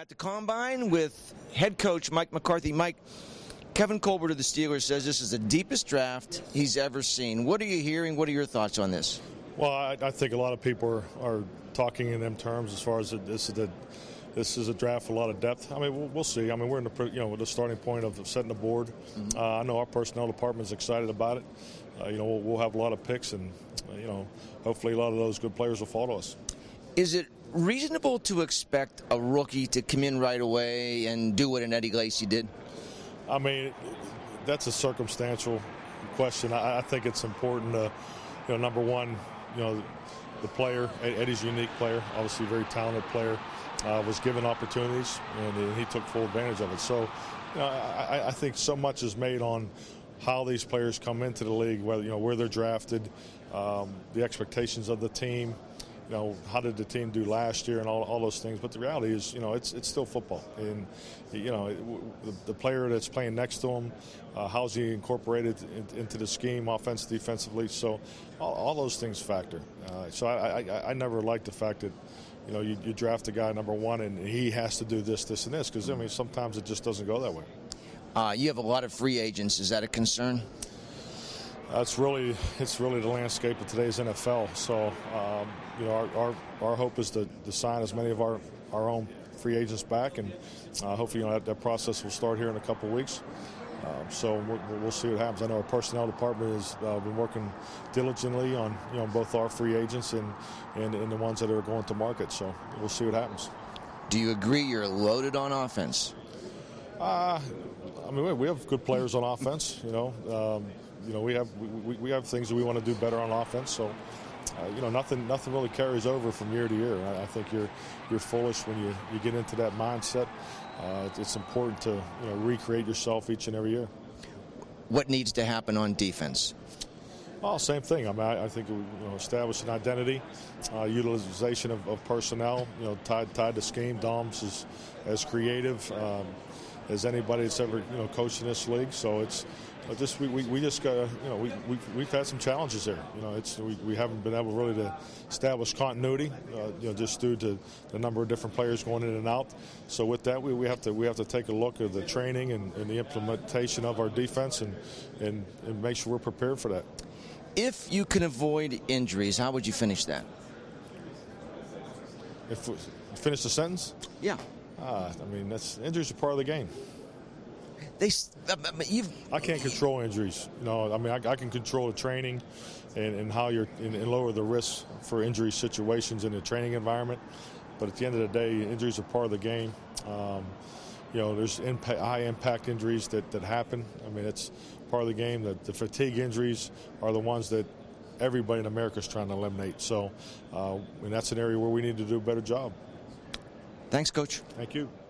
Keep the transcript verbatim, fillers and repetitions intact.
at the Combine with head coach Mike McCarthy. Mike, Kevin Colbert of the Steelers says this is the deepest draft he's ever seen. What are you hearing? What are your thoughts on this? Well, I, I think a lot of people are, are talking in them terms as far as it, this is the this is a draft with a lot of depth. I mean, we'll, we'll see. I mean, we're in the you know with the starting point of setting the board. Mm-hmm. uh, I know our personnel department is excited about it. Uh, you know, we'll, we'll have a lot of picks, and uh, you know, hopefully a lot of those good players will follow us. Is it reasonable to expect a rookie to come in right away and do what an Eddie Lacy did? I mean, that's a circumstantial question. I, I think it's important to, you know, number one, you know, the player, Eddie's a unique player, obviously a very talented player, uh, was given opportunities, and he took full advantage of it. So, you know, I, I think so much is made on how these players come into the league, whether, you know, where they're drafted, um, the expectations of the team. You know, how did the team do last year and all, all those things. But the reality is, you know, it's it's still football. And, you know, it, the, the player that's playing next to him, uh, how's he incorporated in, into the scheme, offense, defensively. So all, all those things factor. Uh, so I, I, I never liked the fact that, you know, you, you draft a guy number one and he has to do this, this, and this. Because, I mean, sometimes it just doesn't go that way. Uh, you have a lot of free agents. Is that a concern? That's really it's really the landscape of today's N F L. So um, you know our, our our hope is to, to sign as many of our, our own free agents back, and uh, hopefully you know that, that process will start here in a couple of weeks. Um, so we'll, we'll see what happens. I know our personnel department has uh, been working diligently on you know both our free agents and, and and the ones that are going to market. So we'll see what happens. Do you agree you're loaded on offense? Uh, I mean we have good players on offense. You know. Um, You know, we have we, we have things that we want to do better on offense. So, uh, you know, nothing nothing really carries over from year to year. I, I think you're you're foolish when you, you get into that mindset. Uh, it's important to you know recreate yourself each and every year. What needs to happen on defense? Well, same thing. I mean, I, I think you know, establish an identity, uh, utilization of, of personnel. You know, tied tied to scheme. Dom's is as creative um, as anybody that's ever you know coached in this league. So it's. Uh, just we, we, we just got you know we we've, we've had some challenges there. You know it's we, we haven't been able really to establish continuity. Uh, you know just due to the number of different players going in and out. So with that we, we have to we have to take a look at the training and, and the implementation of our defense and, and and make sure we're prepared for that. If you can avoid injuries, how would you finish that? If we finish the sentence? Yeah. Ah, I mean that's injuries are part of the game. They, you've, I can't control injuries. You know, I mean, I, I can control the training and, and how you're and, and lower the risk for injury situations in the training environment. But at the end of the day, injuries are part of the game. Um, you know, there's impact, high impact injuries that, that happen. I mean, it's part of the game. The, the fatigue injuries are the ones that everybody in America is trying to eliminate. So, uh, and that's an area where we need to do a better job. Thanks, Coach. Thank you.